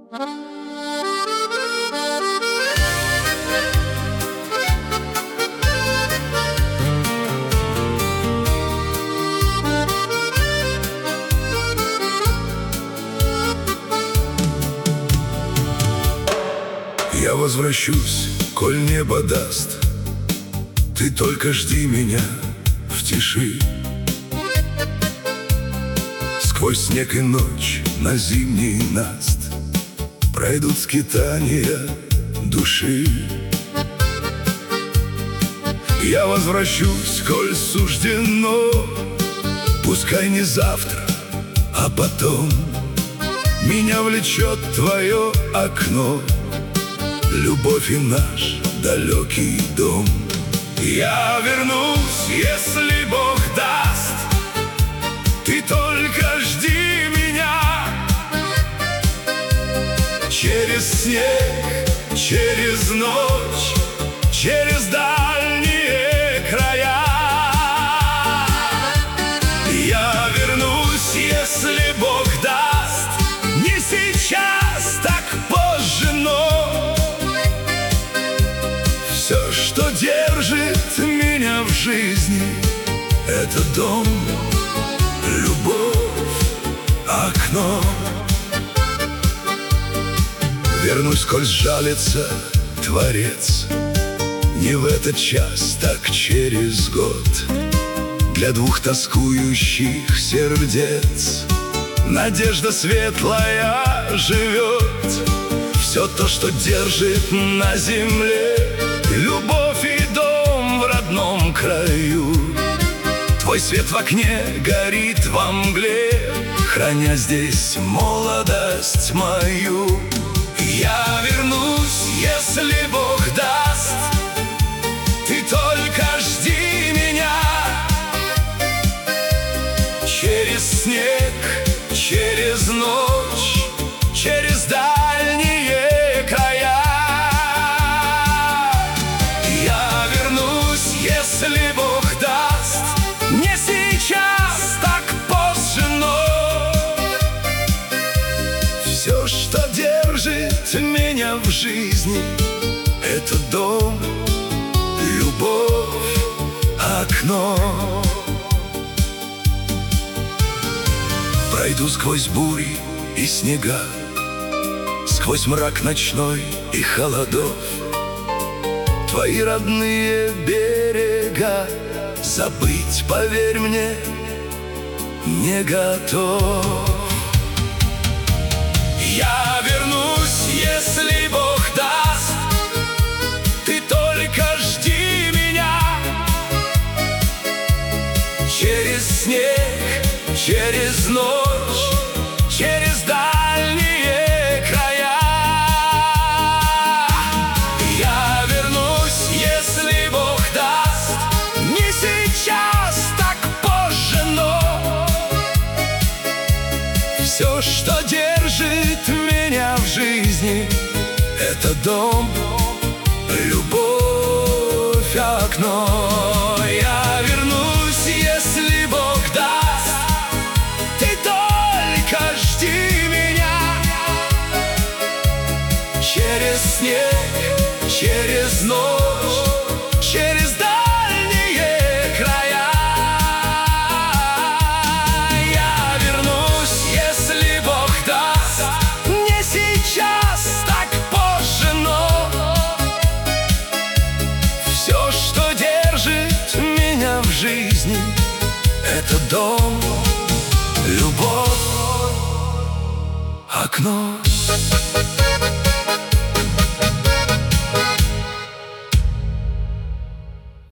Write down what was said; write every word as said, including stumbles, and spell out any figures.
Я возвращусь, коль небо даст. Ты только жди меня в тиши. Сквозь снег и ночь на зимний наст пройдут скитания души. Я возвращусь, коль суждено, пускай не завтра, а потом. Меня влечет твое окно, любовь и наш далекий дом. Я вернусь, если Бог даст. Ты только жди меня. Через снег, через ночь, через дальние края. Я вернусь, если Бог даст. Не сейчас, так позже, но все, что держит меня в жизни, это дом, любовь, окно. Вернусь, коль сжалится Творец, не в этот час, так через год. Для двух тоскующих сердец надежда светлая живет. Все то, что держит на земле, любовь и дом в родном краю. Твой свет в окне горит во мгле, храня здесь молодость мою. Я вернусь, если Бог даст. Ты только жди меня. Через снег, через ночь, через дальние края. Я вернусь, если Бог даст. Не сейчас, так позже, но все, что держит меня в жизни, это дом, любовь, окно. Пройду сквозь бури и снега, сквозь мрак ночной и холодов. Твои родные берега забыть, поверь мне, не готов. Я вернусь, если Бог даст. Ты только жди меня. Через снег, через ночь, через дальние края. Я вернусь, если Бог даст. Не сейчас, так позже, но все, что держит меня в жизни, это дом, любовь, окно. Я вернусь, если Бог даст. Ты только жди меня. Через снег, через ночь, через дальние края. Я вернусь, если Бог даст. Не сейчас, так позже, но все, что держит меня в жизни, это дом, любовь, окно.